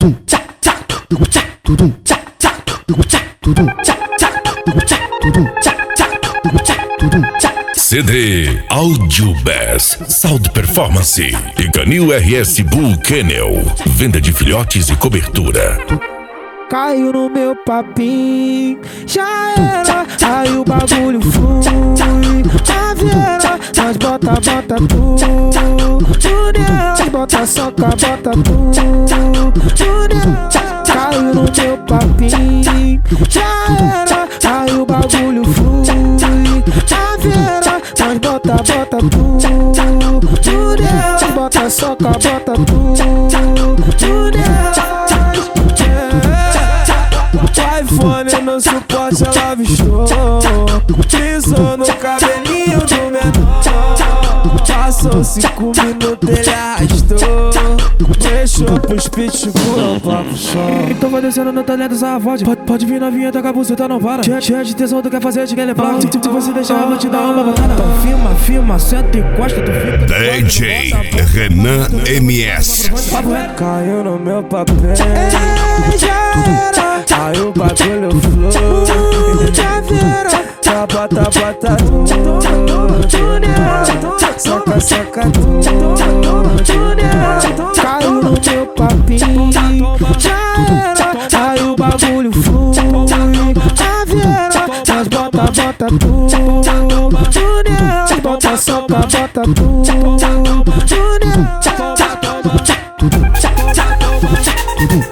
CD Audio Bass Sound Performance e Canil RS Bull Kennel. Venda de filhotes e cobertura. Caiu no meu papinho, já era, aí o bagulho flui. Caveira, nós bota tudo nela, bota soca, bota tudo nela. Caiu no meu papinho, já era, aí o bagulho flui. Caveira, nós bota tudo nela, bota soca, bota tudo nela. iPhone no suporte ela avistou, pisou no cabelinho do menor. Passou 5 minutos ele arrastou, deixou pros pitbull pra puxar. Então vai descendo no talento essa voz, pode vir novinha, toca a buceta, não para. Cheia de tesão, tu quer fazer, te quer levar. Se você deixar eu vou te dar uma batalha. Então firma, senta e encosta, tu fica. DJ Renan MS. Caiu no meu papel, aí o bagulho flui. Caveira, bota tudo nela, soca tudo nela. Caiu no meu papinho, já era, aí o bagulho flui. Caveira, nós bota tudo nela, bota soca, bota tudo nela.